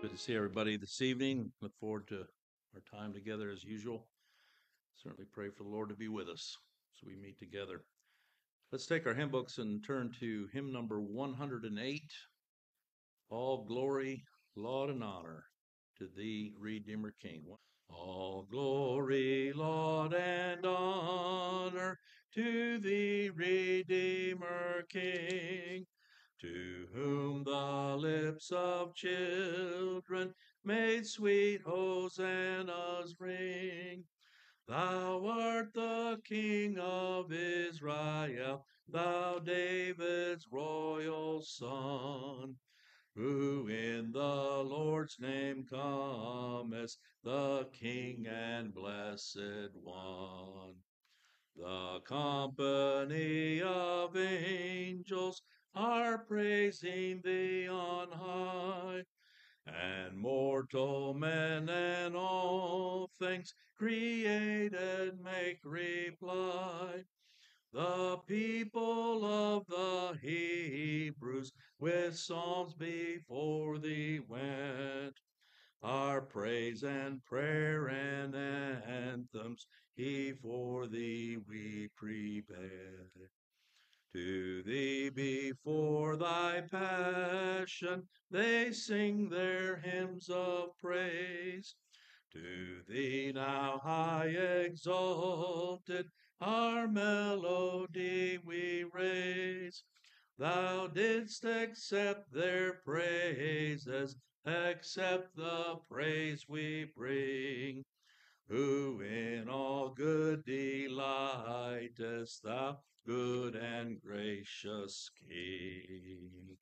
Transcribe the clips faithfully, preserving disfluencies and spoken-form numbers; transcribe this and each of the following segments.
Good to see everybody this evening. Look forward to our time together as usual. Certainly pray for the Lord to be with us as we meet together. Let's take our hymn books and turn to hymn number one hundred eight. All glory, laud, and honor to thee, Redeemer King. All glory, laud, and honor to thee, Redeemer King, to whom the lips of children made sweet hosannas ring. Thou art the King of Israel, thou David's royal son, who in the Lord's name comest, the King and Blessed One. The company of angels are praising thee on high, and mortal men and all things created make reply. The people of the Hebrews with psalms before thee went, our praise and prayer and anthems he for thee we prepare. To thee before thy passion they sing their hymns of praise. To thee now high exalted our melody we raise. Thou didst accept their praises, accept the praise we bring, who in all good delightest, thou good and gracious King.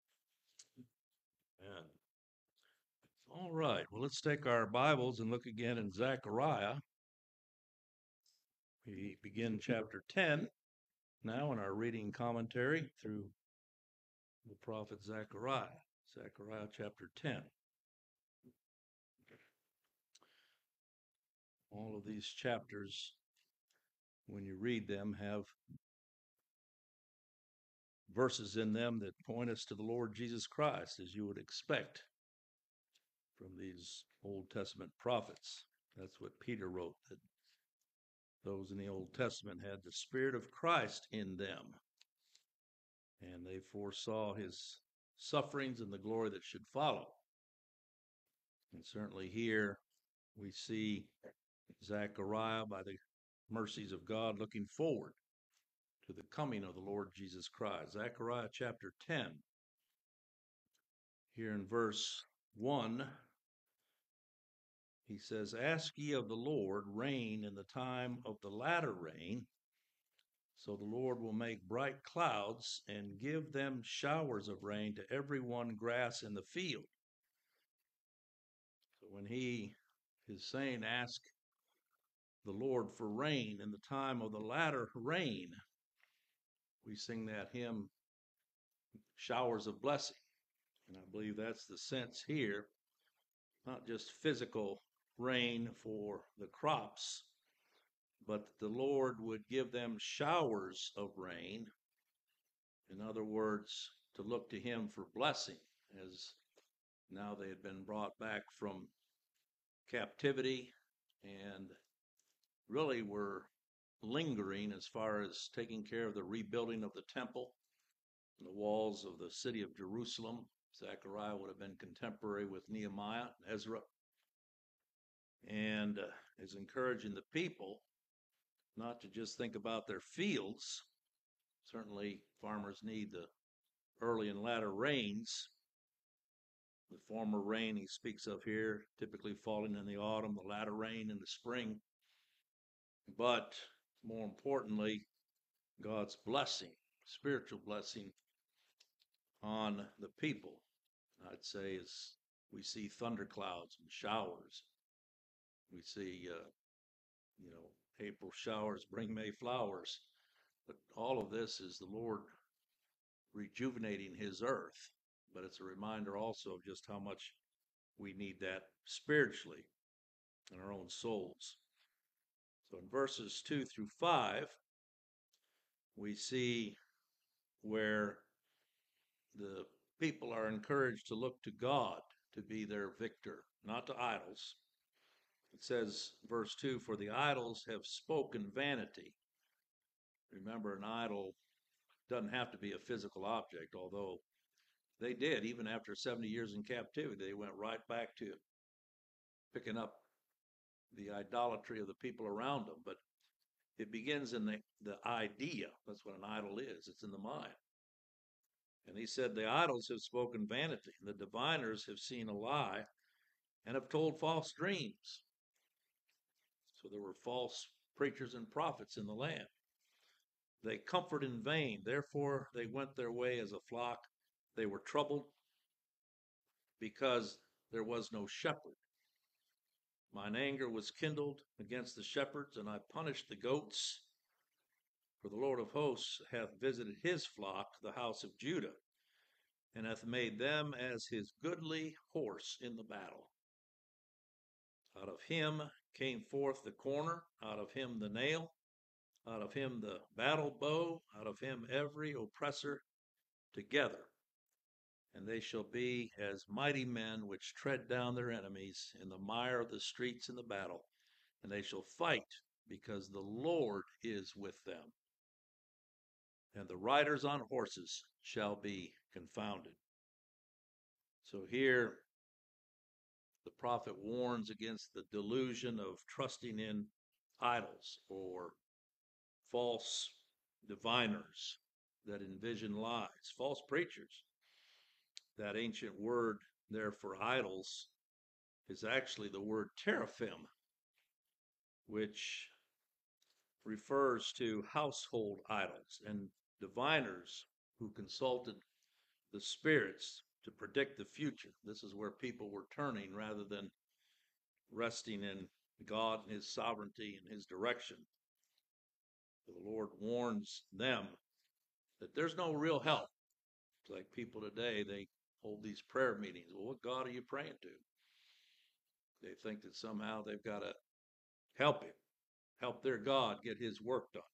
Amen. All right, well, let's take our Bibles and look again in Zechariah. We begin chapter ten now in our reading commentary through the prophet Zechariah. Zechariah chapter ten. All of these chapters, when you read them, have verses in them that point us to the Lord Jesus Christ, as you would expect from these Old Testament prophets. That's what Peter wrote, that those in the Old Testament had the Spirit of Christ in them, and they foresaw his sufferings and the glory that should follow. And certainly here we see Zechariah, by the mercies of God, looking forward to the coming of the Lord Jesus Christ. Zechariah chapter ten, here in verse one, he says, Ask ye of the Lord rain in the time of the latter rain, so the Lord will make bright clouds and give them showers of rain to every one grass in the field. So when he is saying, ask the Lord for rain in the time of the latter rain, we sing that hymn, Showers of Blessing. And I believe that's the sense here, not just physical rain for the crops, but that the Lord would give them showers of rain. In other words, to look to him for blessing, as now they had been brought back from captivity and really were lingering as far as taking care of the rebuilding of the temple, the walls of the city of Jerusalem. Zechariah would have been contemporary with Nehemiah and Ezra, and uh, is encouraging the people not to just think about their fields. Certainly farmers need the early and latter rains. The former rain he speaks of here typically falling in the autumn, the latter rain in the spring. But more importantly, God's blessing, spiritual blessing on the people. I'd say as we see thunderclouds and showers, we see, uh, you know, April showers bring May flowers. But all of this is the Lord rejuvenating his earth. But it's a reminder also of just how much we need that spiritually in our own souls. So in verses two through five, we see where the people are encouraged to look to God to be their victor, not to idols. It says, verse two, for the idols have spoken vanity. Remember, an idol doesn't have to be a physical object, although they did. Even after seventy years in captivity, they went right back to picking up the idolatry of the people around them. But it begins in the, the idea. That's what an idol is. It's in the mind. And he said, the idols have spoken vanity. The diviners have seen a lie and have told false dreams. So there were false preachers and prophets in the land. They comfort in vain. Therefore, they went their way as a flock. They were troubled because there was no shepherd. Mine anger was kindled against the shepherds, and I punished the goats. For the Lord of hosts hath visited his flock, the house of Judah, and hath made them as his goodly horse in the battle. Out of him came forth the corner, out of him the nail, out of him the battle bow, out of him every oppressor together. And they shall be as mighty men which tread down their enemies in the mire of the streets in the battle. And they shall fight because the Lord is with them. And the riders on horses shall be confounded. So here the prophet warns against the delusion of trusting in idols or false diviners that envision lies, false preachers. That ancient word there for idols is actually the word teraphim, which refers to household idols and diviners who consulted the spirits to predict the future. This is where people were turning rather than resting in God and his sovereignty and his direction. The Lord warns them that there's no real help. It's like people today, they hold these prayer meetings. Well, what God are you praying to? They think that somehow they've got to help him, help their God get his work done.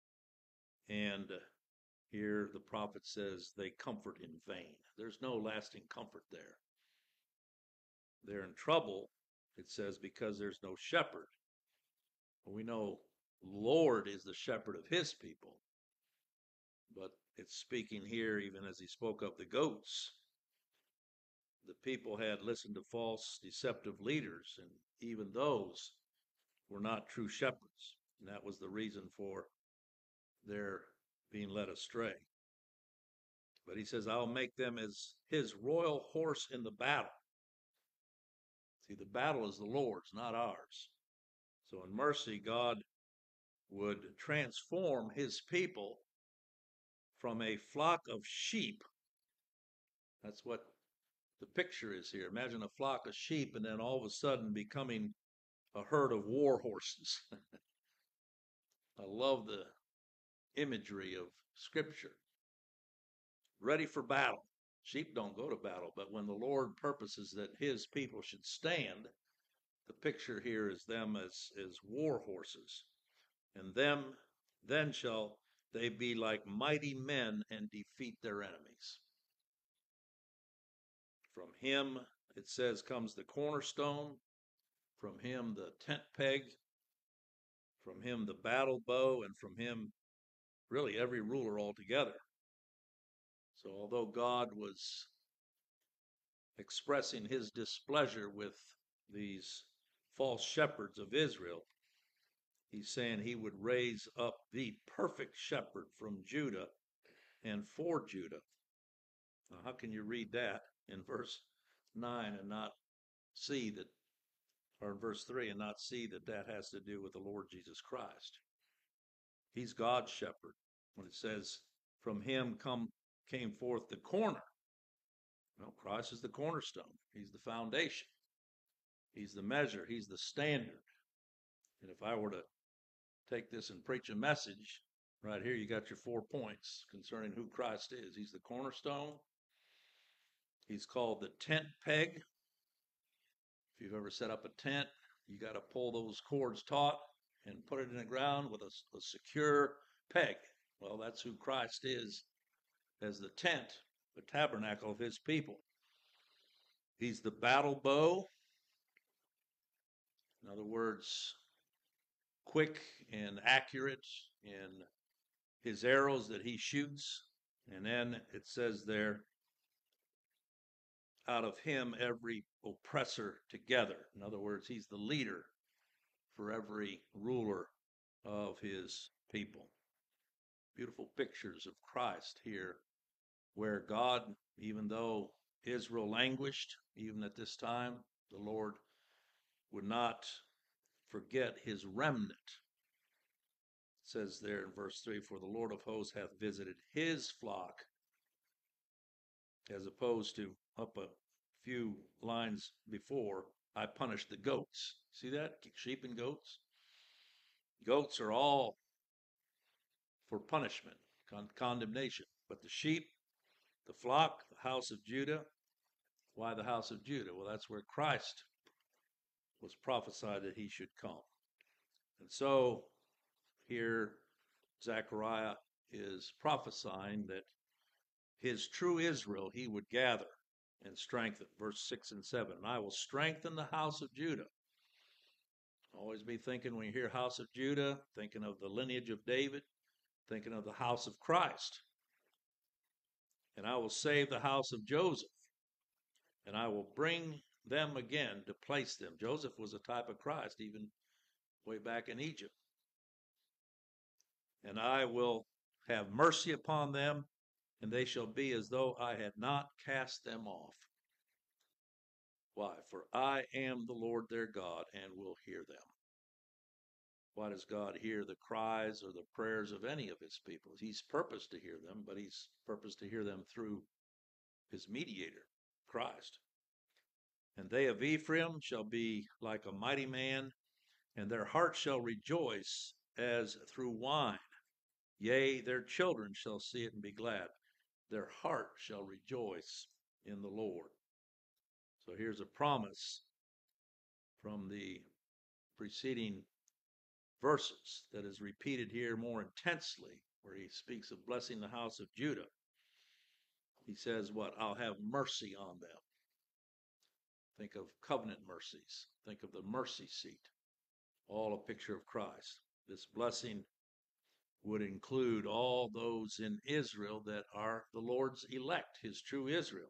And uh, here the prophet says they comfort in vain. There's no lasting comfort there. They're in trouble, it says, because there's no shepherd. Well, we know Lord is the shepherd of his people. But it's speaking here, even as he spoke of the goats. The people had listened to false, deceptive leaders, and even those were not true shepherds. And that was the reason for their being led astray. But he says, I'll make them as his royal horse in the battle. See, the battle is the Lord's, not ours. So in mercy, God would transform his people from a flock of sheep. That's what the picture is here. Imagine a flock of sheep and then all of a sudden becoming a herd of war horses. I love the imagery of Scripture. Ready for battle. Sheep don't go to battle, but when the Lord purposes that his people should stand, the picture here is them as, as war horses. And them then shall they be like mighty men and defeat their enemies. From him, it says, comes the cornerstone. From him, the tent peg. From him, the battle bow. And from him, really every ruler altogether. So although God was expressing his displeasure with these false shepherds of Israel, he's saying he would raise up the perfect shepherd from Judah and for Judah. Now, how can you read that in verse nine and not see that, or in verse three and not see that that has to do with the Lord Jesus Christ? He's God's shepherd. When it says, from him come came forth the corner. Well, Christ is the cornerstone. He's the foundation. He's the measure. He's the standard. And if I were to take this and preach a message, right here you got your four points concerning who Christ is. He's the cornerstone. He's called the tent peg. If you've ever set up a tent, you got to pull those cords taut and put it in the ground with a, a secure peg. Well, that's who Christ is as the tent, the tabernacle of his people. He's the battle bow. In other words, quick and accurate in his arrows that he shoots. And then it says there, out of him every oppressor together. In other words, he's the leader for every ruler of his people. Beautiful pictures of Christ here, where God, even though Israel languished, even at this time, the Lord would not forget his remnant. It says there in verse three, for the Lord of hosts hath visited his flock, as opposed to up a few lines before, I punished the goats. See that? Sheep and goats. Goats are all for punishment, con- condemnation. But the sheep, the flock, the house of Judah, why the house of Judah? Well, that's where Christ was prophesied that he should come. And so here Zechariah is prophesying that his true Israel he would gather and strengthen. Verse six and seven, and I will strengthen the house of Judah. Always be thinking when you hear house of Judah, thinking of the lineage of David, thinking of the house of Christ. And I will save the house of Joseph, and I will bring them again to place them. Joseph was a type of Christ, even way back in Egypt. And I will have mercy upon them, and they shall be as though I had not cast them off. Why? For I am the Lord their God, and will hear them. Why does God hear the cries or the prayers of any of his people? He's purposed to hear them, but he's purposed to hear them through his mediator, Christ. And they of Ephraim shall be like a mighty man, and their heart shall rejoice as through wine. Yea, their children shall see it and be glad. Their heart shall rejoice in the Lord. So here's a promise from the preceding verses that is repeated here more intensely, where he speaks of blessing the house of Judah. He says, what? I'll have mercy on them. Think of covenant mercies. Think of the mercy seat. All a picture of Christ. This blessing would include all those in Israel that are the Lord's elect, his true Israel.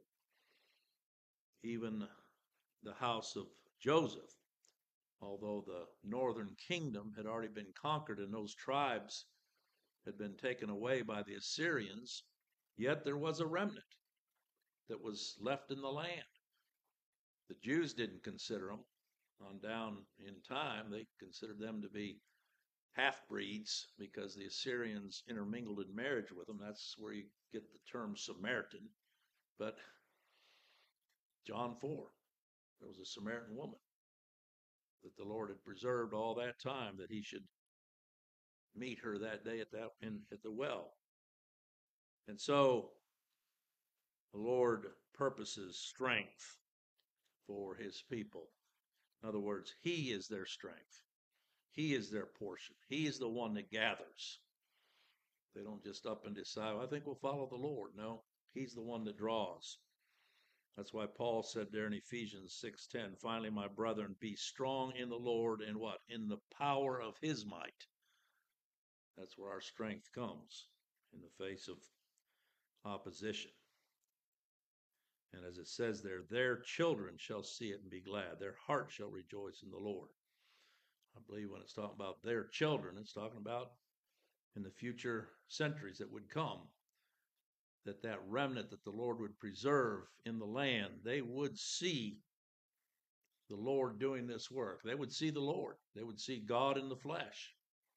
Even the house of Joseph, although the northern kingdom had already been conquered and those tribes had been taken away by the Assyrians, yet there was a remnant that was left in the land. The Jews didn't consider them. On down in time, they considered them to be half-breeds because the Assyrians intermingled in marriage with them. That's where you get the term Samaritan. But John four, there was a Samaritan woman that the Lord had preserved all that time, that he should meet her that day at that in, at the well. And so the Lord purposes strength for his people. In other words, he is their strength. He is their portion. He is the one that gathers. They don't just up and decide, well, I think we'll follow the Lord. No, he's the one that draws. That's why Paul said there in Ephesians six ten, finally, my brethren, be strong in the Lord and what? In the power of his might. That's where our strength comes, in the face of opposition. And as it says there, their children shall see it and be glad. Their heart shall rejoice in the Lord. I believe when it's talking about their children, it's talking about in the future centuries that would come, that that remnant that the Lord would preserve in the land, they would see the Lord doing this work. They would see the Lord. They would see God in the flesh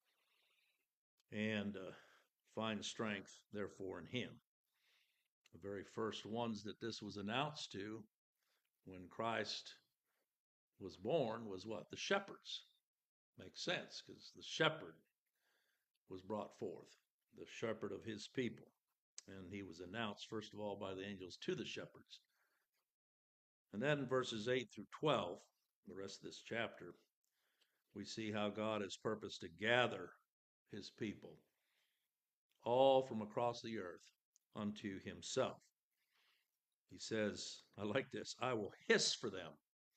and uh, find strength, therefore, in him. The very first ones that this was announced to when Christ was born was what? The shepherds. Makes sense, because the shepherd was brought forth, the shepherd of his people. And he was announced, first of all, by the angels to the shepherds. And then verses eight through twelve, the rest of this chapter, we see how God has purposed to gather his people, all from across the earth, unto himself. He says, I like this, I will hiss for them.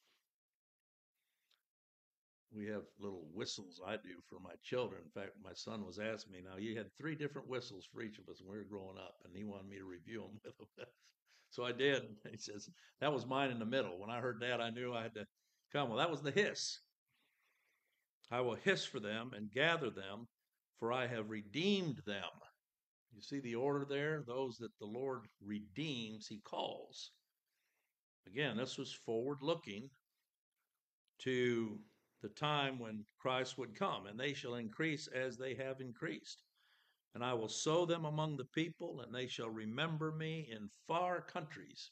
We have little whistles I do for my children. In fact, my son was asking me, now you had three different whistles for each of us when we were growing up, and he wanted me to review them with him. So I did. He says, that was mine in the middle. When I heard that, I knew I had to come. Well, that was the hiss. I will hiss for them and gather them, for I have redeemed them. You see the order there? Those that the Lord redeems, he calls. Again, this was forward looking to the time when Christ would come, and they shall increase as they have increased. And I will sow them among the people, and they shall remember me in far countries.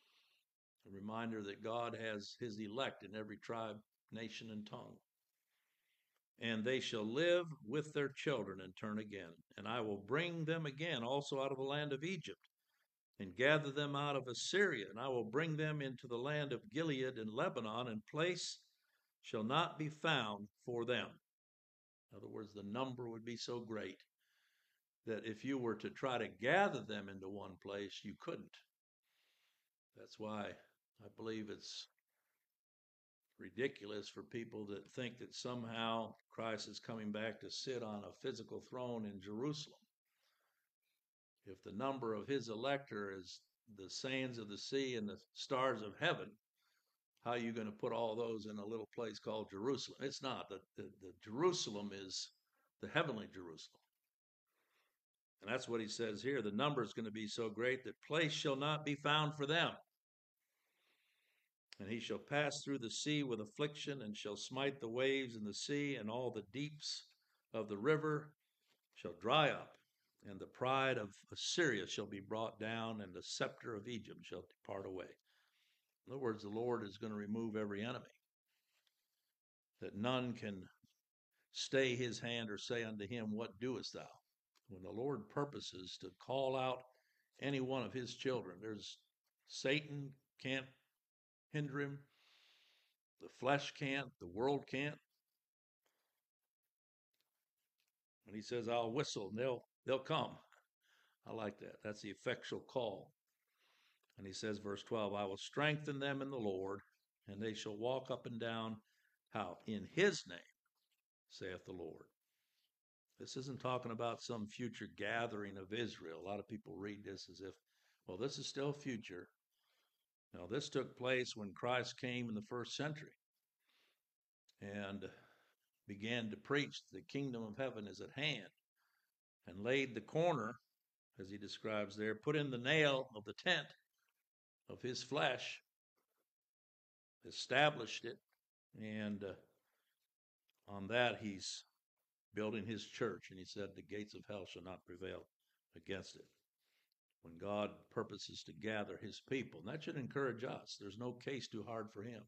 A reminder that God has his elect in every tribe, nation, and tongue. And they shall live with their children and turn again. And I will bring them again also out of the land of Egypt, and gather them out of Assyria. And I will bring them into the land of Gilead and Lebanon, and place shall not be found for them. In other words, the number would be so great that if you were to try to gather them into one place, you couldn't. That's why I believe it's ridiculous for people that think that somehow Christ is coming back to sit on a physical throne in Jerusalem. If the number of his elect are as the sands of the sea and the stars of heaven, how are you going to put all those in a little place called Jerusalem? It's not. The, the, the Jerusalem is the heavenly Jerusalem. And that's what he says here. The number is going to be so great that place shall not be found for them. And he shall pass through the sea with affliction, and shall smite the waves in the sea, and all the deeps of the river shall dry up, and the pride of Assyria shall be brought down, and the scepter of Egypt shall depart away. In other words, the Lord is going to remove every enemy, that none can stay his hand or say unto him, what doest thou? When the Lord purposes to call out any one of his children, there's Satan can't hinder him. The flesh can't. The world can't. When he says, I'll whistle, and they'll, they'll come. I like that. That's the effectual call. And he says, verse twelve, I will strengthen them in the Lord, and they shall walk up and down. How? In his name, saith the Lord. This isn't talking about some future gathering of Israel. A lot of people read this as if, well, this is still future. Now, this took place when Christ came in the first century and began to preach the kingdom of heaven is at hand, and laid the corner, as he describes there, put in the nail of the tent of his flesh, established it, and uh, on that he's building his church, and he said the gates of hell shall not prevail against it. When God purposes to gather his people, and that should encourage us. There's no case too hard for him.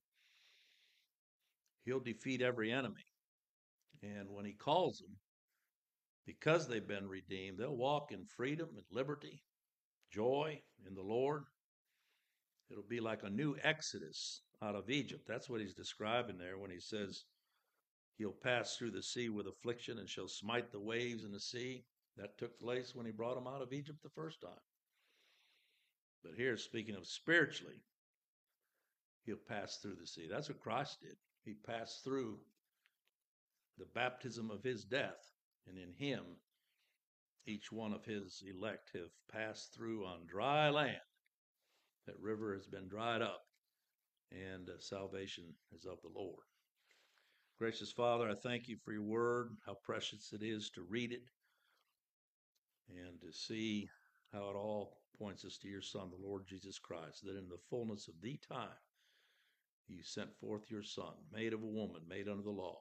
He'll defeat every enemy. And when he calls them, because they've been redeemed, they'll walk in freedom and liberty, joy in the Lord. It'll be like a new exodus out of Egypt. That's what he's describing there when he says he'll pass through the sea with affliction and shall smite the waves in the sea. That took place when he brought them out of Egypt the first time. But here, speaking of spiritually, he'll pass through the sea. That's what Christ did. He passed through the baptism of his death, and in him, each one of his elect have passed through on dry land. That river has been dried up, and uh, salvation is of the Lord. Gracious Father, I thank you for your word, how precious it is to read it and to see how it all points us to your Son, the Lord Jesus Christ, that in the fullness of the time you sent forth your Son, made of a woman, made under the law,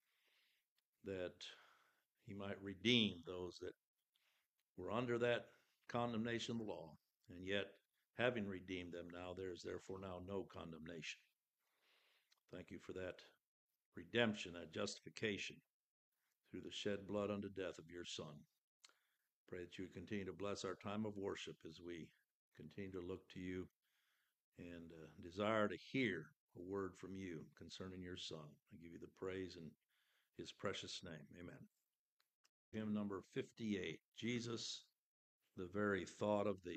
that he might redeem those that were under that condemnation of the law, and yet, having redeemed them now, there is therefore now no condemnation. Thank you for that redemption, that justification through the shed blood unto death of your Son. Pray that you would continue to bless our time of worship as we continue to look to you and uh, desire to hear a word from you concerning your Son. I give you the praise in his precious name. Amen. Hymn number fifty-eight, Jesus, the very thought of thee.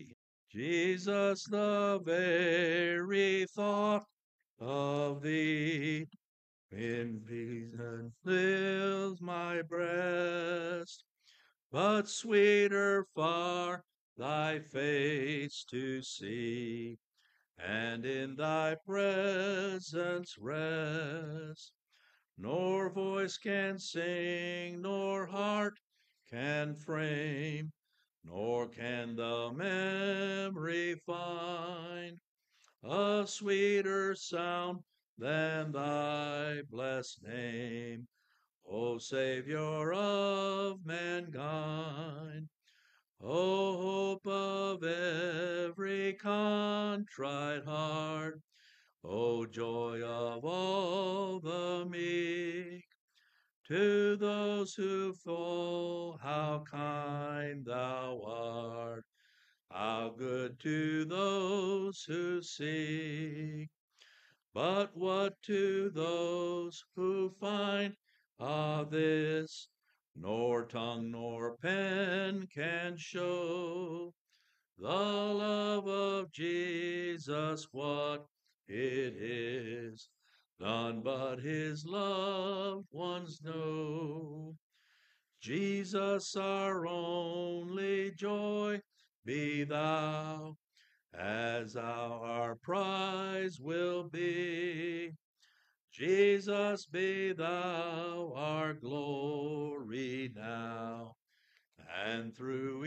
Jesus, the very thought of thee in reason fills my breast, but sweeter far thy face to see, and in thy presence rest. Nor voice can sing, nor heart can frame, nor can the memory find a sweeter sound than thy blessed name, O Savior of mankind. O hope of every contrite heart, O joy of all the meek, to those who fall, how kind thou art, how good to those who seek. But what to those who find, ah, this, nor tongue nor pen can show, the love of Jesus, what it is, none but his loved ones know. Jesus, our only joy, be thou, as thou our prize will be. Jesus, be thou our glory now, and through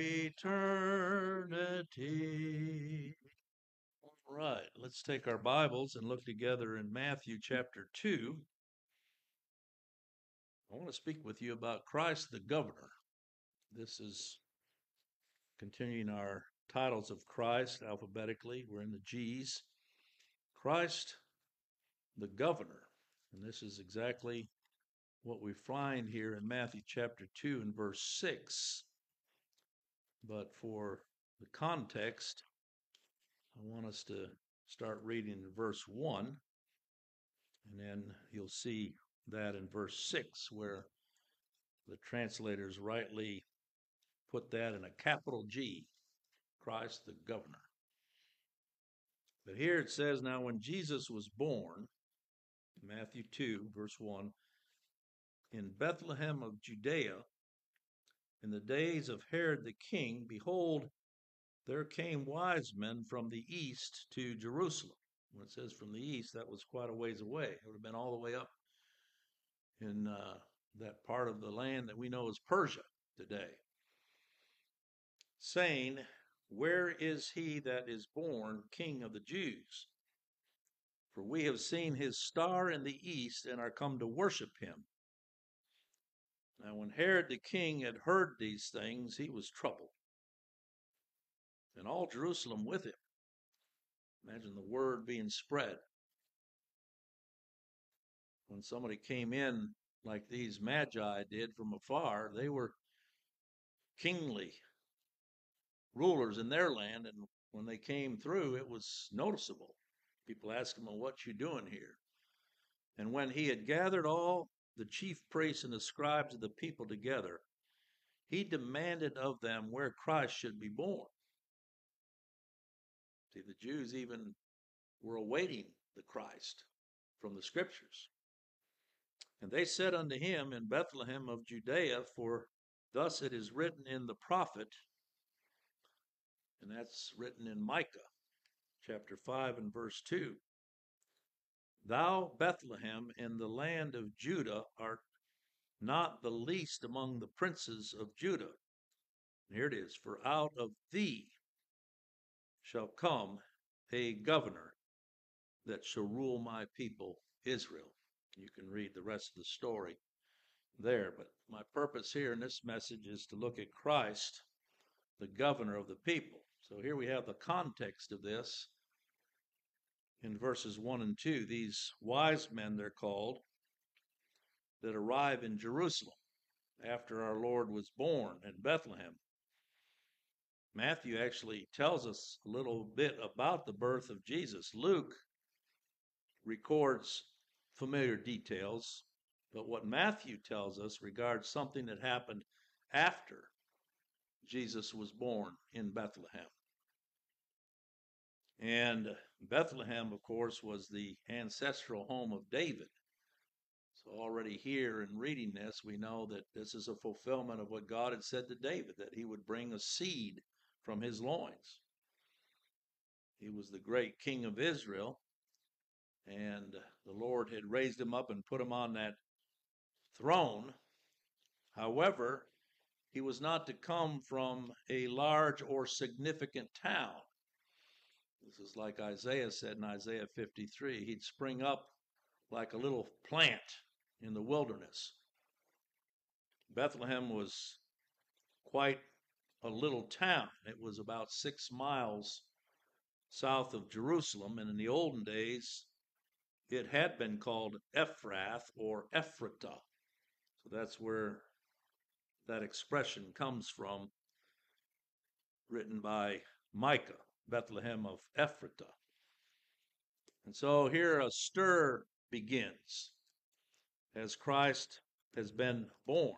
eternity. All right, let's take our Bibles and look together in Matthew chapter two. I want to speak with you about Christ the Governor. This is continuing our titles of Christ alphabetically. We're in the G's. Christ the Governor. And this is exactly what we find here in Matthew chapter two and verse six. But for the context, I want us to start reading in verse one, and then you'll see that in verse six, where the translators rightly put that in a capital G, Christ the Governor. But here it says, now when Jesus was born, Matthew two, verse one, in Bethlehem of Judea, in the days of Herod the king, behold, there came wise men from the east to Jerusalem. When it says from the east, that was quite a ways away. It would have been all the way up in uh, that part of the land that we know as Persia today, saying, where is he that is born King of the Jews? For we have seen his star in the east and are come to worship him. Now when Herod the king had heard these things, he was troubled, and all Jerusalem with him. Imagine the word being spread. When somebody came in like these magi did from afar, they were kingly rulers in their land, and when they came through, it was noticeable. People asked him, well, what you doing here? And when he had gathered all the chief priests and the scribes of the people together, he demanded of them where Christ should be born. See, the Jews even were awaiting the Christ from the scriptures. And they said unto him, in Bethlehem of Judea, for thus it is written in the prophet, and that's written in Micah, chapter five and verse two. Thou, Bethlehem, in the land of Judah, art not the least among the princes of Judah. And here it is, for out of thee shall come a governor that shall rule my people Israel. You can read the rest of the story there, but my purpose here in this message is to look at Christ, the governor of the people. So here we have the context of this in verses one and two. These wise men, they're called, that arrive in Jerusalem after our Lord was born in Bethlehem. Matthew actually tells us a little bit about the birth of Jesus. Luke records familiar details, but what Matthew tells us regards something that happened after Jesus was born in Bethlehem. And Bethlehem, of course, was the ancestral home of David. So already here in reading this, we know that this is a fulfillment of what God had said to David, that he would bring a seed from his loins. He was the great king of Israel, and the Lord had raised him up and put him on that throne. However, he was not to come from a large or significant town. This is like Isaiah said in Isaiah fifty-three. He'd spring up like a little plant in the wilderness. Bethlehem was quite a little town. It was about six miles south of Jerusalem, and in the olden days, it had been called Ephrath or Ephrata. So that's where that expression comes from, written by Micah, Bethlehem of Ephrata. And so here a stir begins as Christ has been born.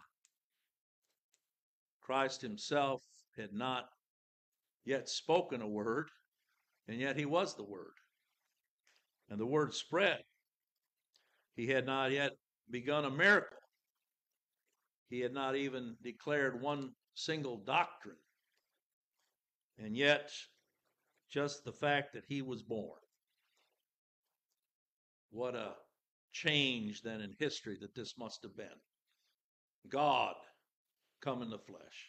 Christ himself had not yet spoken a word, and yet he was the word. And the word spread. He had not yet begun a miracle. He had not even declared one single doctrine. And yet, just the fact that he was born. What a change then in history that this must have been. God come in the flesh.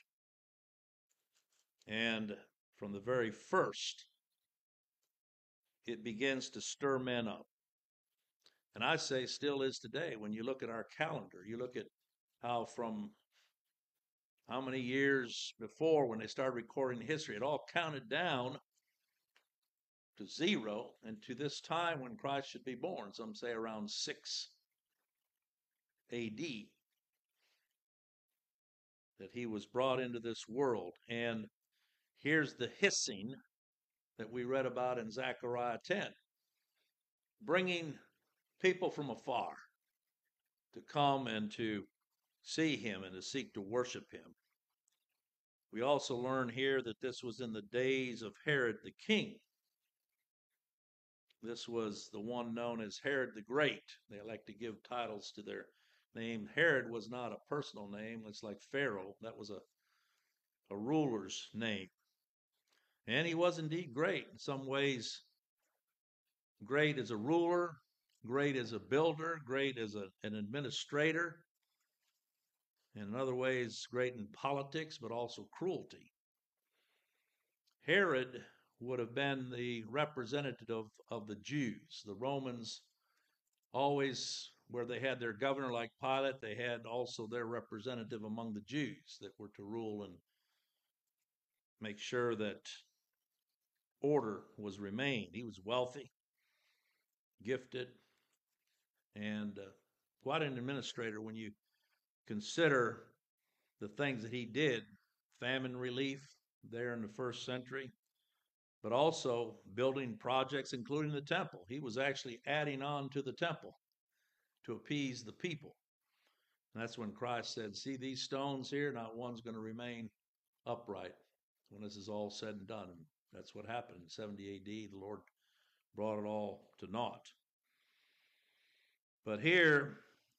And from the very first, it begins to stir men up. And I say still is today. When you look at our calendar, you look at how from how many years before when they started recording history, it all counted down to zero and to this time when Christ should be born. Some say around six A D that he was brought into this world. And here's the hissing that we read about in Zechariah ten, bringing people from afar to come and to see him and to seek to worship him. We also learn here that this was in the days of Herod the king. This was the one known as Herod the Great. They like to give titles to their name. Herod was not a personal name. It's like Pharaoh. That was a, a ruler's name. And he was indeed great. In some ways, great as a ruler, great as a builder, great as a, an administrator. And in other ways, great in politics, but also cruelty. Herod would have been the representative of the Jews. The Romans always, where they had their governor like Pilate, they had also their representative among the Jews that were to rule and make sure that order was remained. He was wealthy, gifted, and uh, quite an administrator when you consider the things that he did. Famine relief there in the first century, but also building projects, including the temple. He was actually adding on to the temple to appease the people. And that's when Christ said, see these stones here, not one's going to remain upright when this is all said and done. And that's what happened in seventy A D. The Lord brought it all to naught. But here,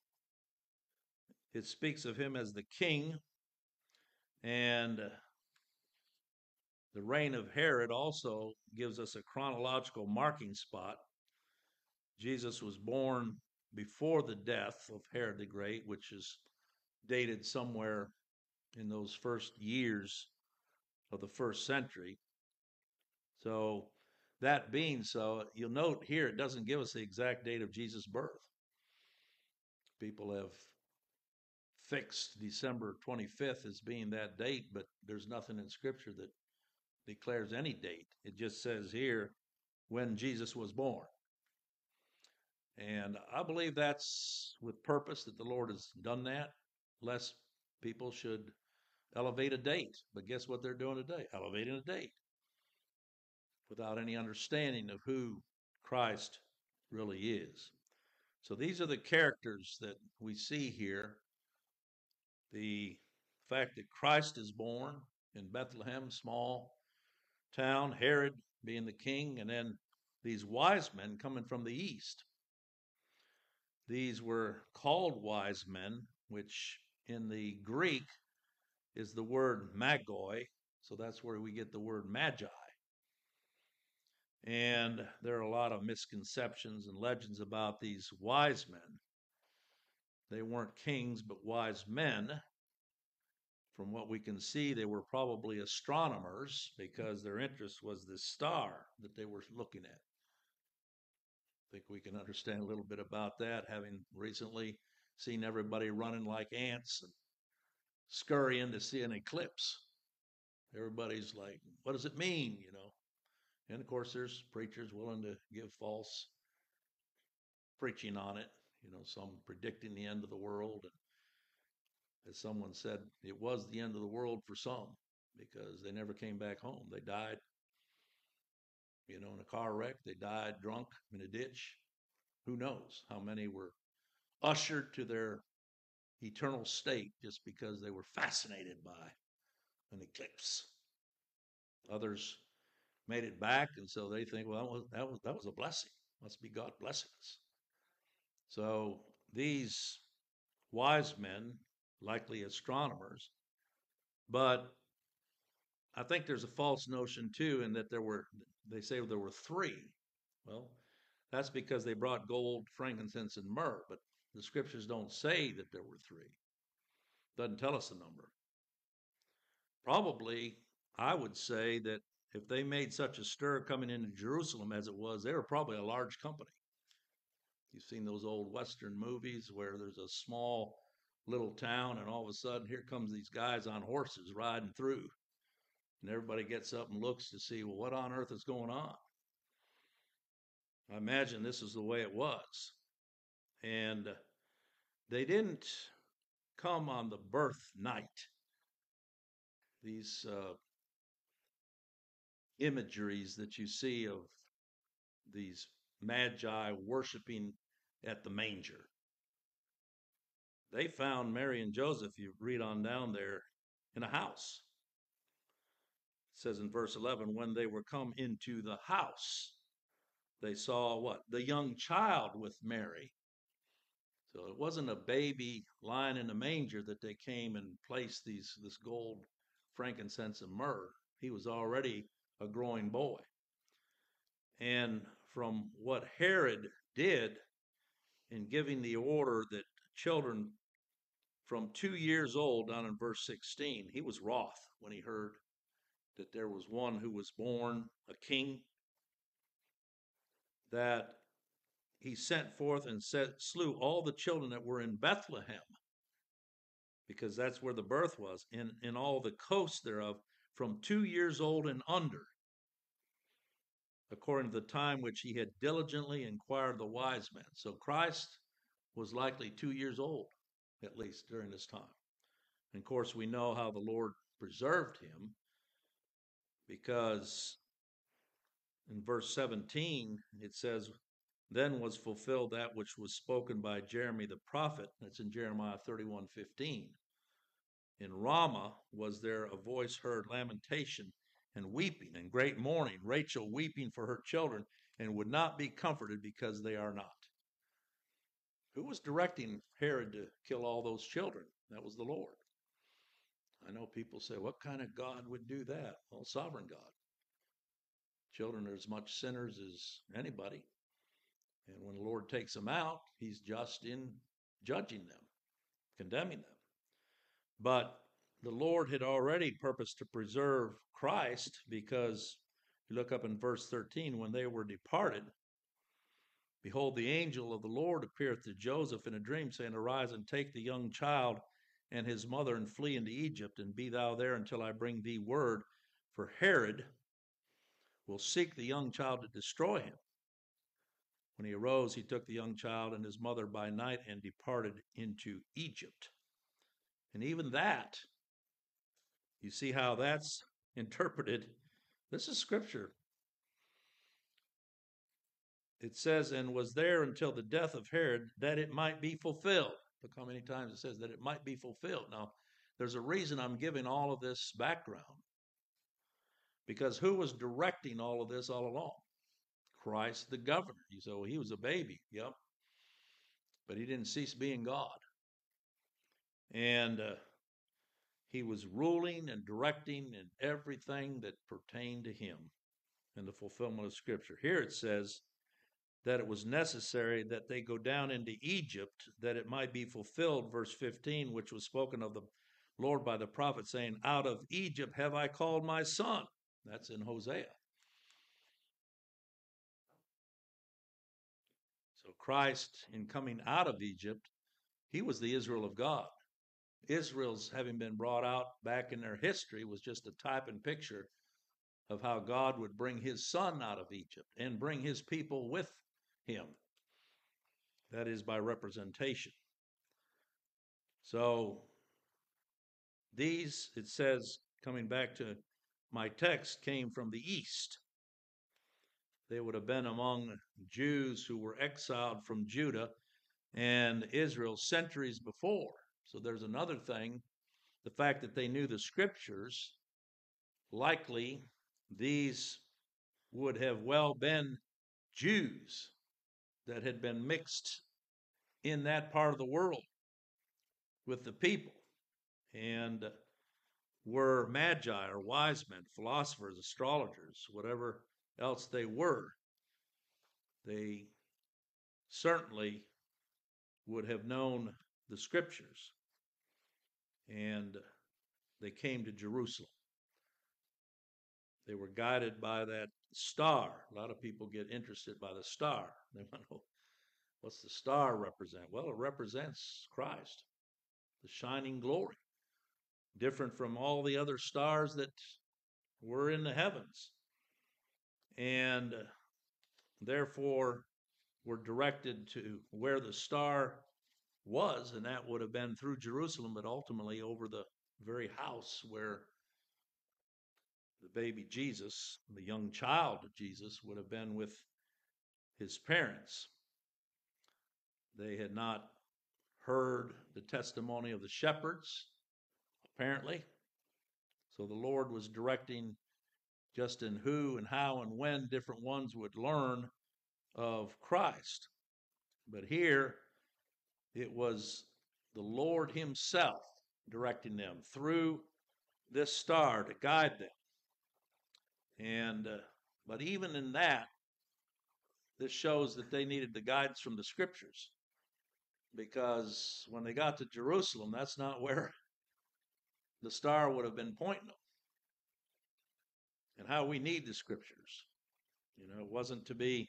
it speaks of him as the king, and the reign of Herod also gives us a chronological marking spot. Jesus was born before the death of Herod the Great, which is dated somewhere in those first years of the first century. So that being so, you'll note here it doesn't give us the exact date of Jesus' birth. People have fixed December twenty-fifth as being that date, but there's nothing in Scripture that declares any date. It just says here when Jesus was born. And I believe that's with purpose that the Lord has done that, lest people should elevate a date. But guess what they're doing today? Elevating a date without any understanding of who Christ really is. So these are the characters that we see here. The fact that Christ is born in Bethlehem, small town. Herod being the king, and then these wise men coming from the east. These were called wise men, which in the Greek is the word magoi, so that's where we get the word magi. And there are a lot of misconceptions and legends about these wise men. They weren't kings, but wise men. From what we can see, they were probably astronomers because their interest was this star that they were looking at. I think we can understand a little bit about that, having recently seen everybody running like ants and scurrying to see an eclipse. Everybody's like, what does it mean, you know? And of course, there's preachers willing to give false preaching on it, you know, some predicting the end of the world. And as someone said, it was the end of the world for some because they never came back home. They died, you know, in a car wreck. They died drunk in a ditch. Who knows how many were ushered to their eternal state just because they were fascinated by an eclipse. Others made it back, and so they think, well, that was that was, that was a blessing. Must be God blessing us. So these wise men, likely astronomers, but I think there's a false notion too, in that there were, they say there were three. Well, that's because they brought gold, frankincense, and myrrh, but the scriptures don't say that there were three. Doesn't tell us the number. Probably, I would say that if they made such a stir coming into Jerusalem as it was, they were probably a large company. You've seen those old Western movies where there's a small little town and all of a sudden here comes these guys on horses riding through. And everybody gets up and looks to see, well, what on earth is going on? I imagine this is the way it was. And they didn't come on the birth night. These uh, imageries that you see of these magi worshiping at the manger. They found Mary and Joseph, you read on down there, in a house. It says in verse eleven, when they were come into the house, they saw what? The young child with Mary. So it wasn't a baby lying in a manger that they came and placed these this gold, frankincense, and myrrh. He was already a growing boy. And from what Herod did in giving the order that children from two years old, down in verse sixteen, he was wroth when he heard that there was one who was born a king, that he sent forth and set, slew all the children that were in Bethlehem, because that's where the birth was, in, in all the coasts thereof, from two years old and under, according to the time which he had diligently inquired the wise men. So Christ was likely two years old, at least during this time. And of course, we know how the Lord preserved him, because in verse seventeen, it says, then was fulfilled that which was spoken by Jeremy the prophet. That's in Jeremiah thirty-one fifteen. In Ramah was there a voice heard, lamentation and weeping and great mourning, Rachel weeping for her children, and would not be comforted because they are not. Who was directing Herod to kill all those children? That was the Lord. I know people say, what kind of God would do that? Well, sovereign God. Children are as much sinners as anybody. And when the Lord takes them out, he's just in judging them, condemning them. But the Lord had already purposed to preserve Christ, because you look up in verse thirteen, when they were departed, behold, the angel of the Lord appeareth to Joseph in a dream, saying, arise and take the young child and his mother and flee into Egypt, and be thou there until I bring thee word, for Herod will seek the young child to destroy him. When he arose, he took the young child and his mother by night and departed into Egypt. And even that, you see how that's interpreted. This is scripture. It says, and was there until the death of Herod, that it might be fulfilled. Look how many times it says that it might be fulfilled. Now, there's a reason I'm giving all of this background. Because who was directing all of this all along? Christ the governor. You say, well, he was a baby. Yep. But he didn't cease being God. And uh, he was ruling and directing in everything that pertained to him in the fulfillment of Scripture. Here it says that it was necessary that they go down into Egypt, that it might be fulfilled, verse fifteen, which was spoken of the Lord by the prophet, saying, out of Egypt have I called my son. That's in Hosea. So Christ, in coming out of Egypt, he was the Israel of God. Israel's having been brought out back in their history was just a type and picture of how God would bring his son out of Egypt and bring his people with him. That is by representation. So these, it says, coming back to my text, came from the east. They would have been among Jews who were exiled from Judah and Israel centuries before. So there's another thing, the fact that they knew the Scriptures, likely these would have well been Jews that had been mixed in that part of the world with the people and were magi or wise men, philosophers, astrologers, whatever else they were. They certainly would have known the Scriptures, and they came to Jerusalem. They were guided by that star. A lot of people get interested by the star. They want to know, what's the star represent? Well, it represents Christ, the shining glory, different from all the other stars that were in the heavens. And uh, therefore, were directed to where the star was, and that would have been through Jerusalem, but ultimately over the very house where the baby Jesus, the young child of Jesus, would have been with his parents. They had not heard the testimony of the shepherds, apparently. So the Lord was directing just in who and how and when different ones would learn of Christ. But here, it was the Lord himself directing them through this star to guide them. And uh, but even in that, this shows that they needed the guidance from the Scriptures, because when they got to Jerusalem, that's not where the star would have been pointing them. And how we need the Scriptures. You know, it wasn't to be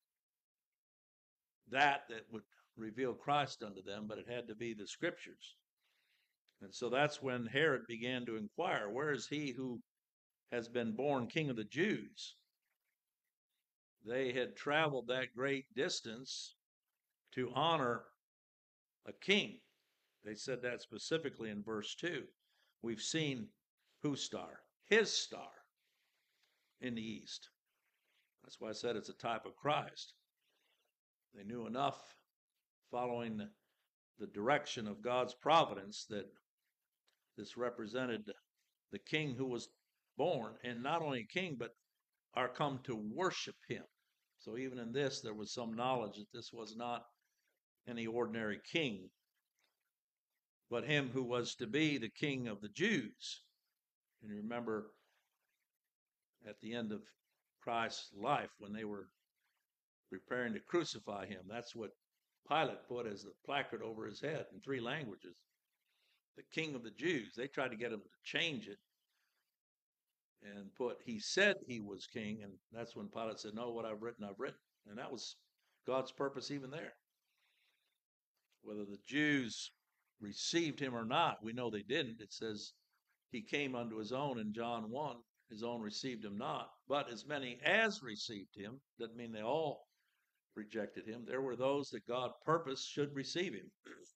that that would reveal Christ unto them, but it had to be the Scriptures. And so that's when Herod began to inquire, where is he who has been born King of the Jews? They had traveled that great distance to honor a king. They said that specifically in verse two. We've seen whose star? His star in the east. That's why I said it's a type of Christ. They knew enough following the, the direction of God's providence that this represented the king who was born, and not only a king, but are come to worship him. So even in this, there was some knowledge that this was not any ordinary king, but him who was to be the King of the Jews. And you remember at the end of Christ's life, when they were preparing to crucify him, that's what Pilate put as the placard over his head in three languages. The King of the Jews. They tried to get him to change it and put, he said he was king, and that's when Pilate said, no, what I've written, I've written. And that was God's purpose even there. Whether the Jews received him or not, we know they didn't. It says he came unto his own in John one. His own received him not. But as many as received him, doesn't mean they all rejected him. There were those that God purposed should receive him.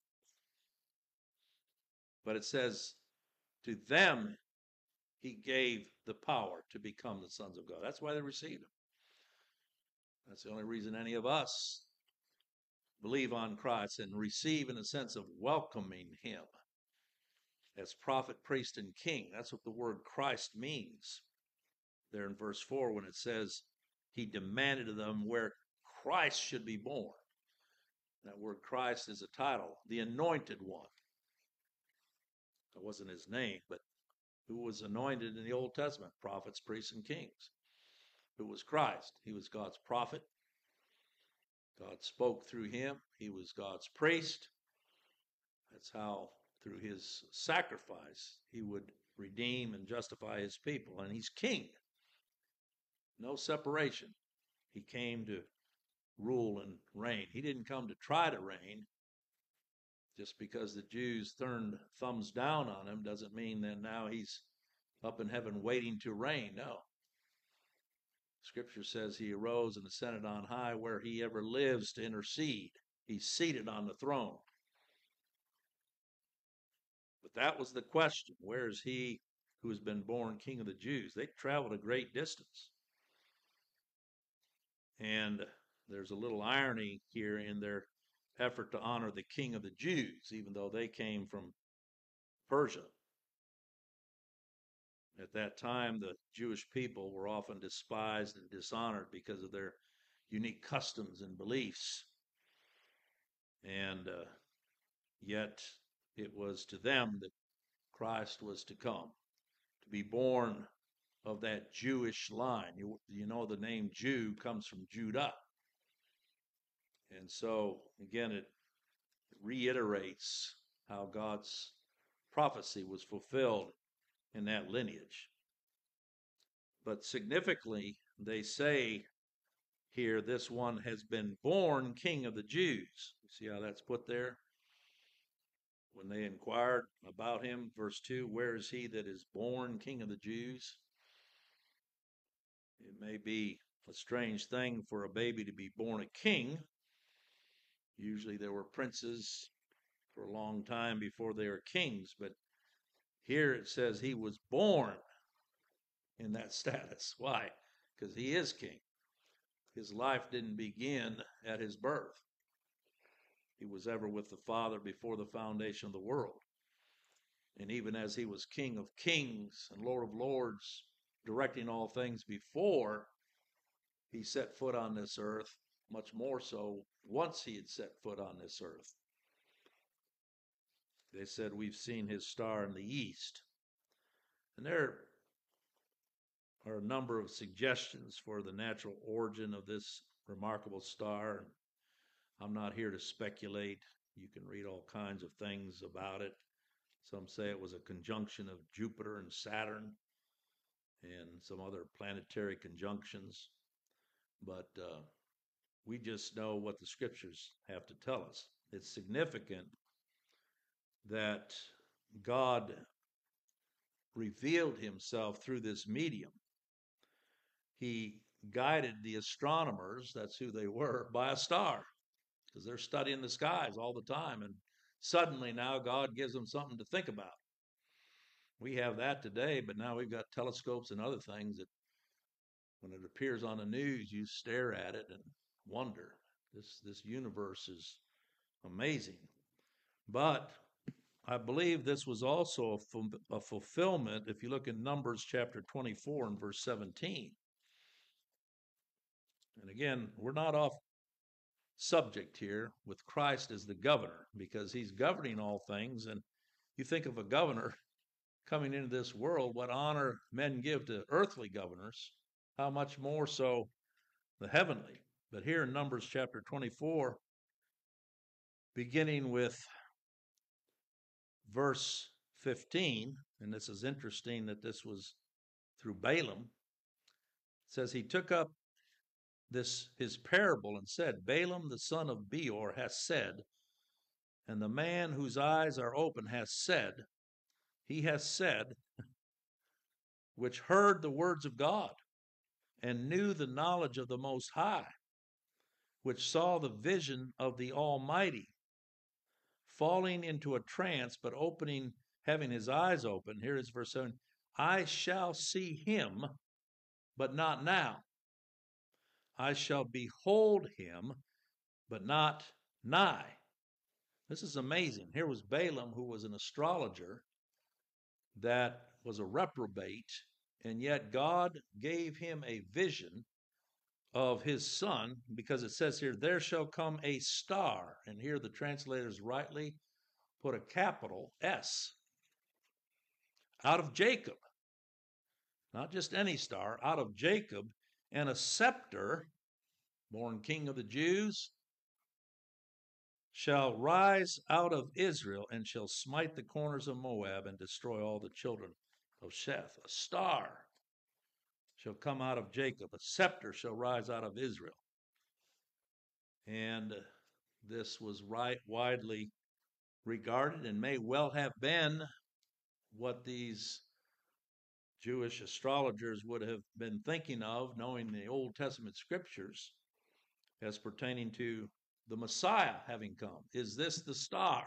But it says, to them he gave the power to become the sons of God. That's why they received him. That's the only reason any of us believe on Christ and receive in a sense of welcoming him as prophet, priest, and king. That's what the word Christ means. there in verse four when it says he demanded of them where Christ should be born. That word Christ is a title, the anointed one. That wasn't his name, but who was anointed in the Old Testament? Prophets, priests, and kings. Who was Christ? He was God's prophet. God spoke through him. He was God's priest. That's how, through his sacrifice, he would redeem and justify his people. And he's king. No separation. He came to rule and reign. He didn't come to try to reign. Just because the Jews turned thumbs down on him doesn't mean that now he's up in heaven waiting to reign. No. Scripture says he arose and ascended on high where he ever lives to intercede. He's seated on the throne. But that was the question. Where is he who has been born King of the Jews? They traveled a great distance. And there's a little irony here in their effort to honor the King of the Jews, even though they came from Persia. At that time, the Jewish people were often despised and dishonored because of their unique customs and beliefs. And uh, yet it was to them that Christ was to come, to be born of that Jewish line. You, you know the name Jew comes from Judah. And so, again, it reiterates how God's prophecy was fulfilled in that lineage. But significantly, they say here, this one has been born King of the Jews. You see how that's put there? When they inquired about him, verse two, where is he that is born King of the Jews? It may be a strange thing for a baby to be born a king. Usually there were princes for a long time before they were kings, but here it says he was born in that status. Why? Because he is king. His life didn't begin at his birth. He was ever with the Father before the foundation of the world. And even as he was King of kings and Lord of lords, directing all things before he set foot on this earth, much more so once he had set foot on this earth. They said, we've seen his star in the east. And there are a number of suggestions for the natural origin of this remarkable star. I'm not here to speculate. You can read all kinds of things about it. Some say it was a conjunction of Jupiter and Saturn and some other planetary conjunctions. But uh, we just know what the scriptures have to tell us. It's significant that God revealed himself through this medium. He guided the astronomers, that's who they were, by a star, because they're studying the skies all the time. And suddenly now God gives them something to think about. We have that today, but now we've got telescopes and other things that when it appears on the news, you stare at it and wonder. This, this universe is amazing. But I believe this was also a, a fulfillment if you look in Numbers chapter twenty-four and verse seventeen. And again, we're not off subject here with Christ as the governor, because he's governing all things. And you think of a governor coming into this world, what honor men give to earthly governors, how much more so the heavenly. But here in Numbers chapter twenty-four, beginning with verse fifteen, and this is interesting that this was through Balaam, it says, he took up this his parable and said, Balaam the son of Beor hath said, and the man whose eyes are open hath said, he hath said, which heard the words of God, and knew the knowledge of the Most High, which saw the vision of the Almighty, falling into a trance, but opening, having his eyes open. Here is verse seven. I shall see him, but not now. I shall behold him, but not nigh. This is amazing. Here was Balaam, who was an astrologer that was a reprobate And yet God gave him a vision of his son, because it says here, there shall come a star. And here the translators rightly put a capital S, out of Jacob. Not just any star, out of Jacob, and a scepter, born king of the Jews, shall rise out of Israel and shall smite the corners of Moab and destroy all the children of Sheth. A star shall come out of Jacob, a scepter shall rise out of Israel. And this was right widely regarded and may well have been what these Jewish astrologers would have been thinking of, knowing the Old Testament scriptures as pertaining to the Messiah having come. Is this the star?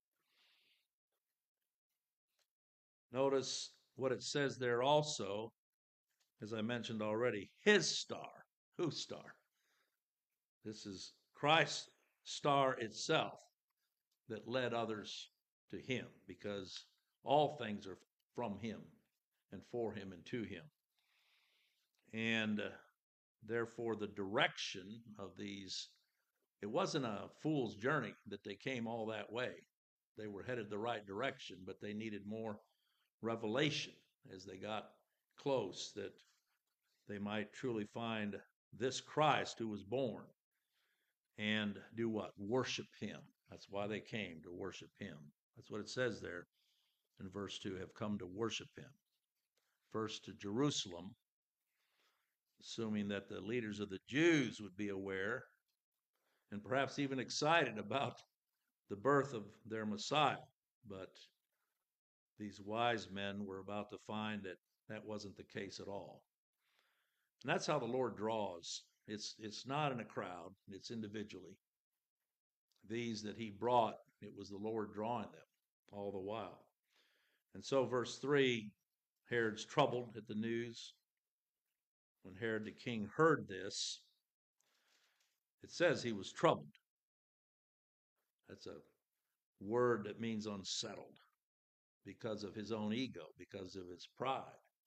Notice what it says there also, as I mentioned already, his star. Whose star? This is Christ's star itself that led others to him, because all things are from him and for him and to him. And uh, therefore the direction of these, it wasn't a fool's journey that they came all that way. They were headed the right direction, but they needed more revelation as they got close, that they might truly find this Christ who was born and do what? Worship him. That's why they came, to worship him. That's what it says there in verse two, have come to worship him. First to Jerusalem, assuming that the leaders of the Jews would be aware and perhaps even excited about the birth of their Messiah. But these wise men were about to find that that wasn't the case at all. And that's how the Lord draws. It's, it's not in a crowd, it's individually. These that he brought, it was the Lord drawing them all the while. And so verse three, Herod's troubled at the news. When Herod the king heard this, it says he was troubled. That's a word that means unsettled, because of his own ego, because of his pride.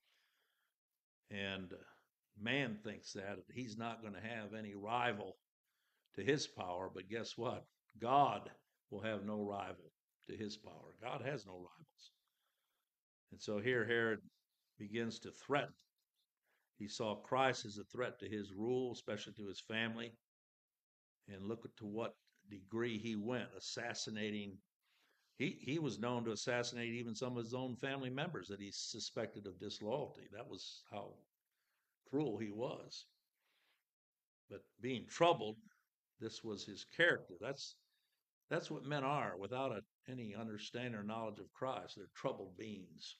And man thinks that he's not going to have any rival to his power, but guess what? God will have no rival to his power. God has no rivals. And so here Herod begins to threaten. He saw Christ as a threat to his rule, especially to his family. And look to what degree he went, assassinating. He, he was known to assassinate even some of his own family members that he suspected of disloyalty. That was how cruel he was. But being troubled, this was his character. That's that's what men are without a, any understanding or knowledge of Christ. They're troubled beings.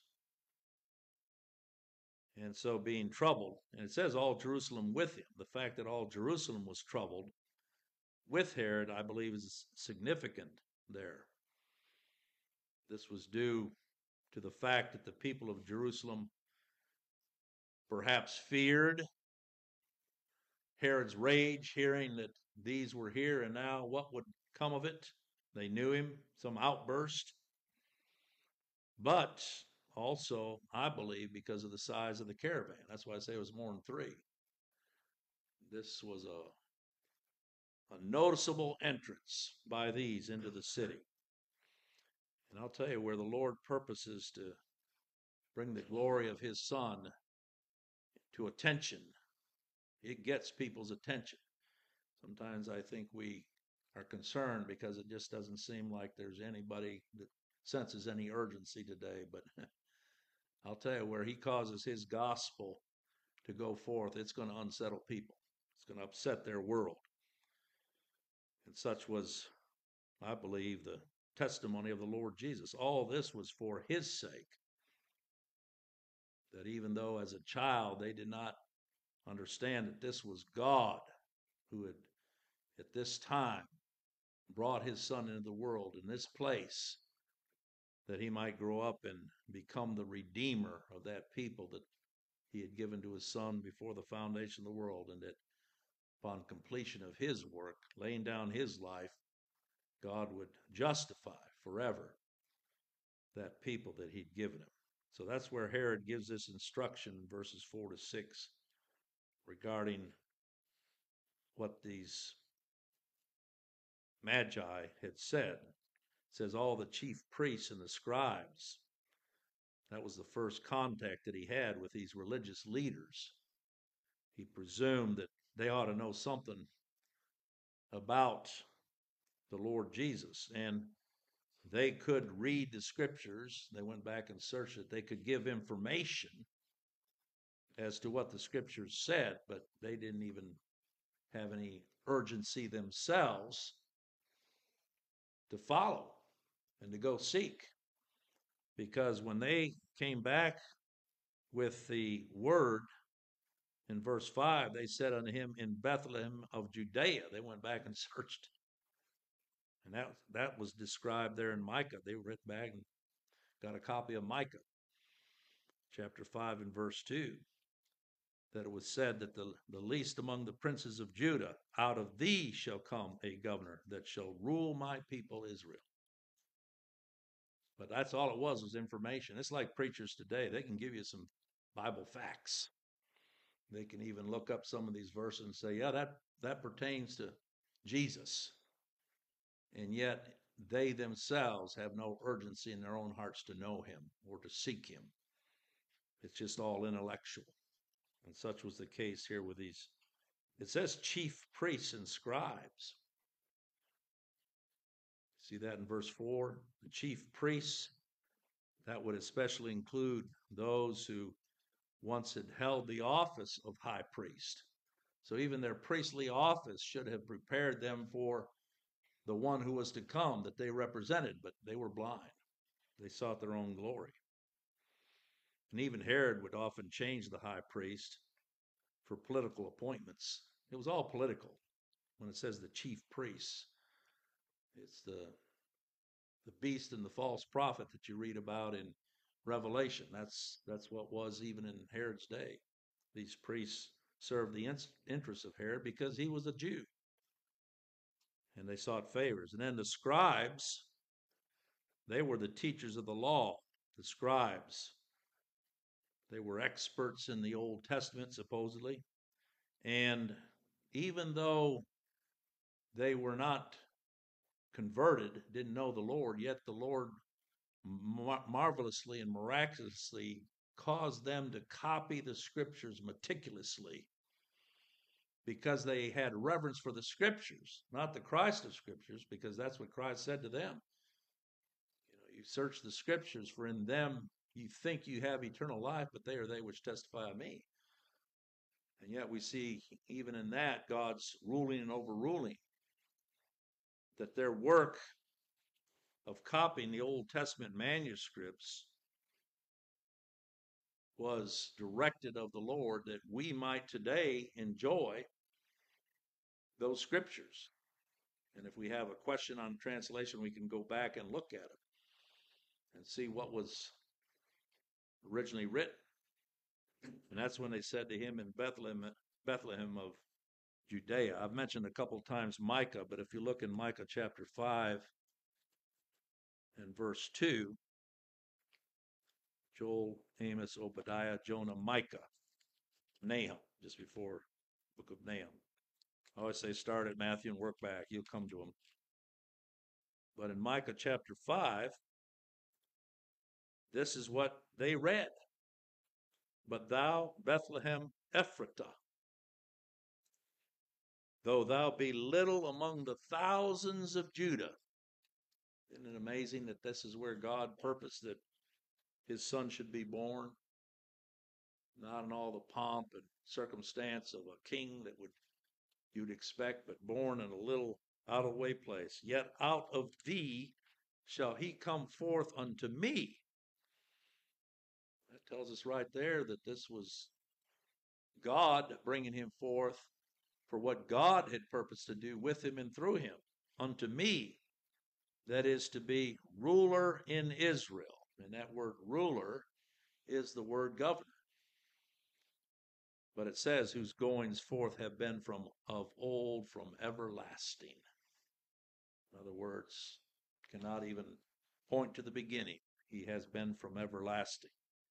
And so being troubled, and it says all Jerusalem with him. The fact that all Jerusalem was troubled with Herod, I believe, is significant there. This was due to the fact that the people of Jerusalem perhaps feared Herod's rage, hearing that these were here, and now what would come of it? They knew him, some outburst. But also, I believe, because of the size of the caravan. That's why I say it was more than three. This was a, a noticeable entrance by these into the city. And I'll tell you, where the Lord purposes to bring the glory of his Son to attention, it gets people's attention. Sometimes I think we are concerned because it just doesn't seem like there's anybody that senses any urgency today. But I'll tell you, where he causes his gospel to go forth, it's going to unsettle people. It's going to upset their world. And such was, I believe, the testimony of the Lord Jesus. All this was for his sake. That even though as a child they did not understand that this was God who had at this time brought his Son into the world in this place, that he might grow up and become the redeemer of that people that he had given to his Son before the foundation of the world, and that upon completion of his work, laying down his life, God would justify forever that people that he'd given him. So that's where Herod gives this instruction in verses four to six regarding what these magi had said. It says all the chief priests and the scribes. That was the first contact that he had with these religious leaders. He presumed that they ought to know something about the Lord Jesus, and they could read the scriptures. They went back and searched it. They could give information as to what the scriptures said, but they didn't even have any urgency themselves to follow and to go seek. Because when they came back with the word in verse five, they said unto him, in Bethlehem of Judea. They went back and searched. And that, that was described there in Micah. They went back and got a copy of Micah, chapter five and verse two, that it was said that the, the least among the princes of Judah, out of thee shall come a governor that shall rule my people Israel. But that's all it was, was information. It's like preachers today. They can give you some Bible facts. They can even look up some of these verses and say, yeah, that, that pertains to Jesus. And yet they themselves have no urgency in their own hearts to know him or to seek him. It's just all intellectual. And such was the case here with these. It says chief priests and scribes. See that in verse four? The chief priests, that would especially include those who once had held the office of high priest. So even their priestly office should have prepared them for the one who was to come that they represented, but they were blind. They sought their own glory. And even Herod would often change the high priest for political appointments. It was all political. When it says the chief priests, it's the the beast and the false prophet that you read about in Revelation. That's that's what was even in Herod's day. These priests served the in- interests of Herod because he was a Jew. And they sought favors. And then the scribes, they were the teachers of the law. The scribes, they were experts in the Old Testament, supposedly. And even though they were not converted, didn't know the Lord, yet the Lord mar- marvelously and miraculously caused them to copy the scriptures meticulously because they had reverence for the scriptures, not the Christ of scriptures, because that's what Christ said to them. You know, you search the scriptures, for in them you think you have eternal life, but they are they which testify of me. And yet we see even in that God's ruling and overruling, that their work of copying the Old Testament manuscripts was directed of the Lord that we might today enjoy those scriptures. And if we have a question on translation, we can go back and look at it and see what was originally written. And that's when they said to him in Bethlehem, Bethlehem of Judea. I've mentioned a couple times Micah, but if you look in Micah chapter five and verse two, Joel, Amos, Obadiah, Jonah, Micah, Nahum, just before the book of Nahum. I always say start at Matthew and work back. You'll come to them. But in Micah chapter five, this is what they read. But thou, Bethlehem Ephratah, though thou be little among the thousands of Judah. Isn't it amazing that this is where God purposed that his son should be born? Not in all the pomp and circumstance of a king that would you'd expect, but born in a little out of the way place. Yet out of thee shall he come forth unto me. That tells us right there that this was God bringing him forth for what God had purposed to do with him and through him. Unto me, that is to be ruler in Israel. And that word ruler is the word governor. But it says, whose goings forth have been from of old, from everlasting. In other words, cannot even point to the beginning. He has been from everlasting.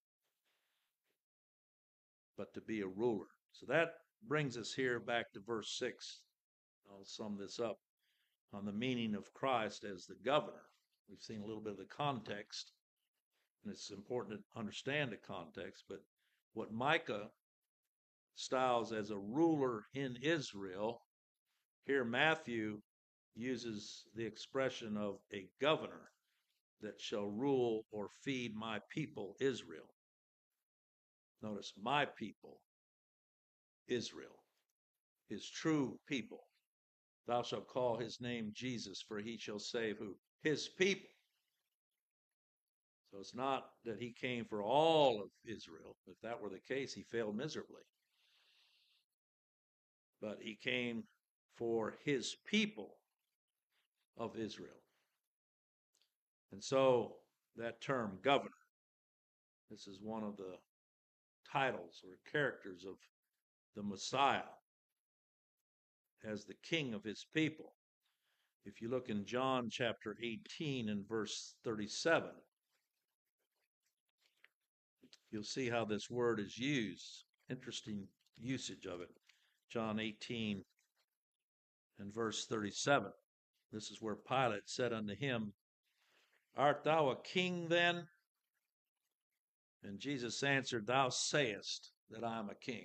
but to be a ruler. So that brings us here back to verse six. I'll sum this up on the meaning of Christ as the governor. We've seen a little bit of the context, and it's important to understand the context, but what Micah styles as a ruler in Israel, here Matthew uses the expression of a governor that shall rule or feed my people Israel. Notice, my people Israel, his true people. Thou shalt call his name Jesus, for he shall save who? His people. So it's not that he came for all of Israel. If that were the case, he failed miserably. But he came for his people of Israel. And so that term, governor, this is one of the titles or characters of the Messiah as the king of his people. If you look in John chapter eighteen and verse thirty-seven, you'll see how this word is used. Interesting usage of it. John eighteen and verse thirty-seven. This is where Pilate said unto him, Art thou a king then? And Jesus answered, Thou sayest that I am a king.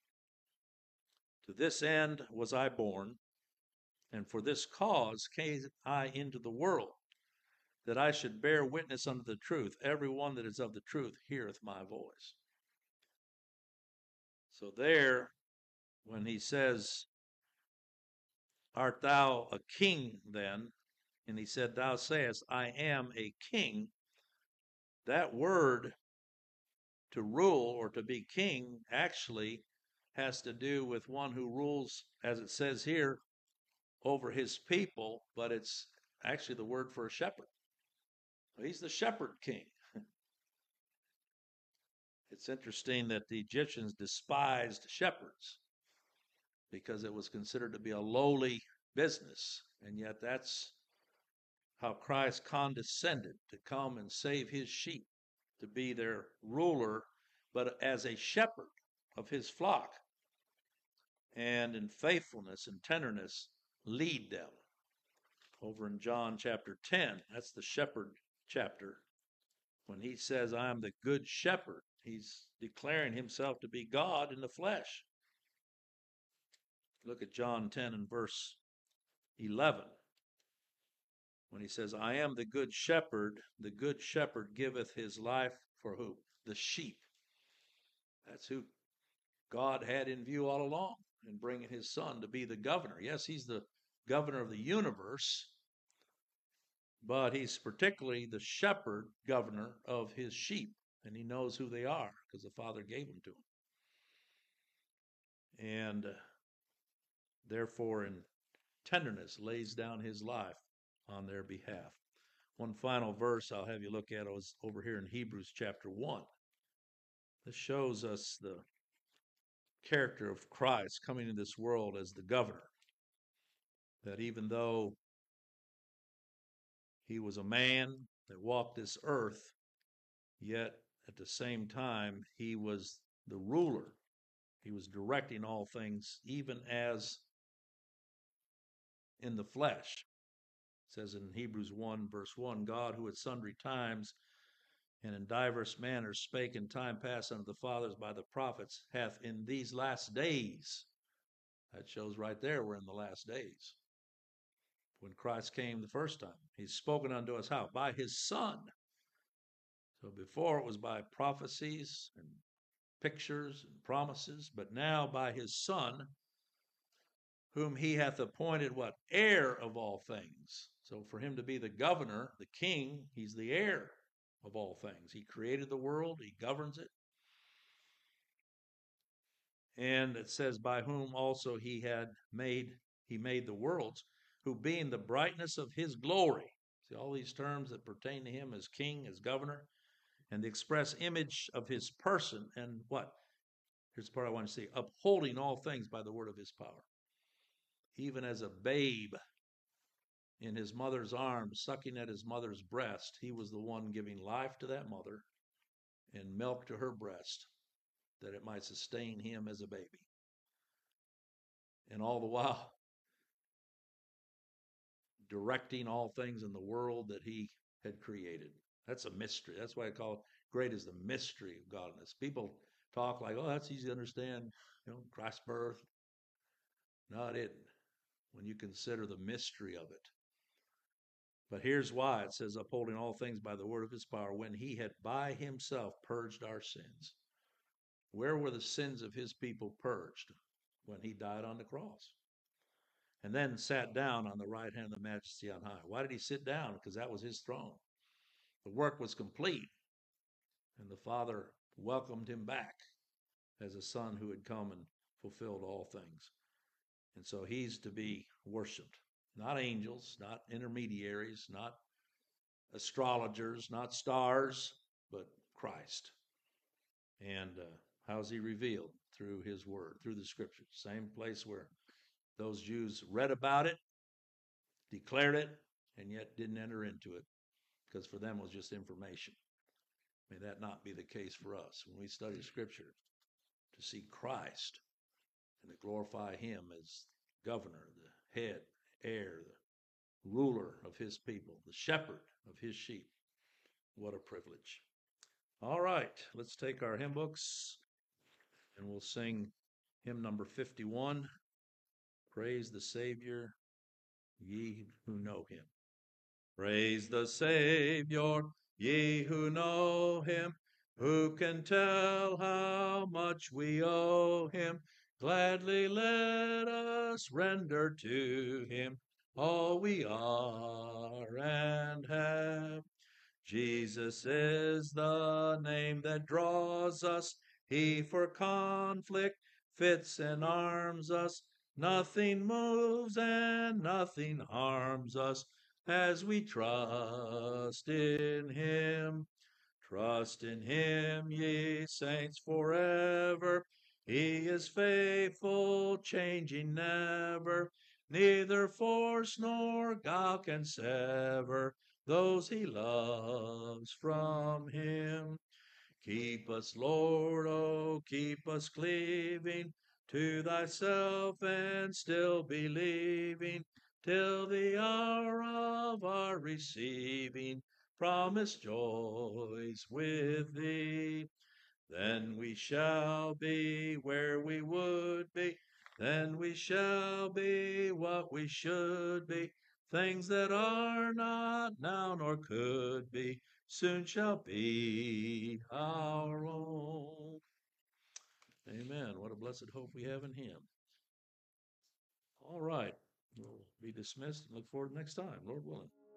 To this end was I born, and for this cause came I into the world, that I should bear witness unto the truth. Every one that is of the truth heareth my voice. So there, when he says, Art thou a king then? And he said, Thou sayest, I am a king. That word to rule or to be king actually has to do with one who rules, as it says here, over his people, but it's actually the word for a shepherd. He's the shepherd king. It's interesting that the Egyptians despised shepherds because it was considered to be a lowly business, and yet that's how Christ condescended to come and save his sheep, to be their ruler, but as a shepherd of his flock, and in faithfulness and tenderness lead them. Over in John chapter ten, that's the shepherd chapter. When he says, I am the good shepherd, he's declaring himself to be God in the flesh. Look at John ten and verse eleven. When he says, I am the good shepherd, the good shepherd giveth his life for who? The sheep. That's who God had in view all along in bringing his son to be the governor. Yes, he's the governor of the universe, but he's particularly the shepherd governor of his sheep, and he knows who they are because the Father gave them to him. And uh, therefore, in tenderness, lays down his life on their behalf. One final verse I'll have you look at is over here in Hebrews chapter one. This shows us the character of Christ coming into this world as the governor. That even though he was a man that walked this earth, yet at the same time he was the ruler. He was directing all things, even as in the flesh. It says in Hebrews one, verse one, God, who at sundry times and in diverse manners spake in time past unto the fathers by the prophets, hath in these last days, that shows right there we're in the last days, when Christ came the first time, he's spoken unto us how? By his Son. So before it was by prophecies and pictures and promises, but now by his Son, whom he hath appointed what? Heir of all things. So for him to be the governor, the king, he's the heir of all things. He created the world, he governs it. And it says, by whom also he had made, he made the worlds, who being the brightness of his glory. See all these terms that pertain to him as king, as governor, and the express image of his person, and what? Here's the part I want to see. Upholding all things by the word of his power. Even as a babe in his mother's arms, sucking at his mother's breast, he was the one giving life to that mother and milk to her breast. that it might sustain him as a baby. And all the while, directing all things in the world that he had created. That's a mystery. That's why I call it great is the mystery of godliness. People talk like, oh, that's easy to understand, you know, Christ's birth. No, it isn't when you consider the mystery of it. But here's why it says, upholding all things by the word of his power, when he had by himself purged our sins. Where were the sins of his people purged? When he died on the cross. And then sat down on the right hand of the majesty on high. Why did he sit down? Because that was his throne. The work was complete, and the Father welcomed him back as a son who had come and fulfilled all things. And so he's to be worshiped. Not angels, not intermediaries, not astrologers, not stars, but Christ. And uh, how's he revealed? Through his word, through the scriptures. Same place where those Jews read about it, declared it, and yet didn't enter into it, because for them it was just information. May that not be the case for us. When we study scripture, to see Christ and to glorify him as governor, the head, heir, the ruler of his people, the shepherd of his sheep. What a privilege. All right, let's take our hymn books and we'll sing hymn number fifty-one, Praise the Savior, ye who know him. Praise the Savior, ye who know him. Who can tell how much we owe him? Gladly let us render to him all we are and have. Jesus is the name that draws us. He for conflict fits and arms us. Nothing moves and nothing harms us as we trust in him. Trust in him, ye saints, forever. He is faithful, changing never. Neither force nor guile can sever those he loves from him. Keep us, Lord, oh, keep us cleaving to thyself and still believing, till the hour of our receiving promised joys with thee. Then we shall be where we would be, then we shall be what we should be. Things that are not now nor could be, soon shall be our own. Amen. What a blessed hope we have in him. All right. We'll be dismissed and look forward to next time, Lord willing.